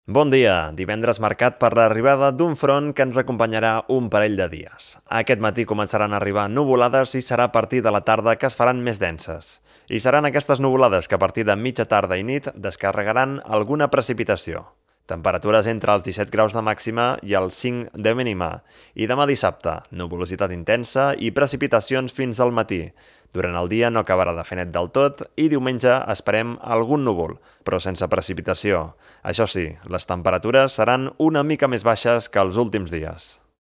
Bon dia, divendres marcat per l'arribada d'un front que ens acompanyarà un parell de dies. Aquest matí començaran a arribar nuvolades i serà a partir de la tarda que es faran més denses. I seran aquestes nuvolades que a partir de mitja tarda i nit descarregaran alguna precipitació. Temperatures entre els 17 graus de màxima i els 5 de mínima. I demà dissabte, nuvolositat intensa i precipitacions fins al matí. Durant el dia no acabarà de fer net del tot i diumenge esperem algun núvol, però sense precipitació. Això sí, les temperatures seran una mica més baixes que els últims dies.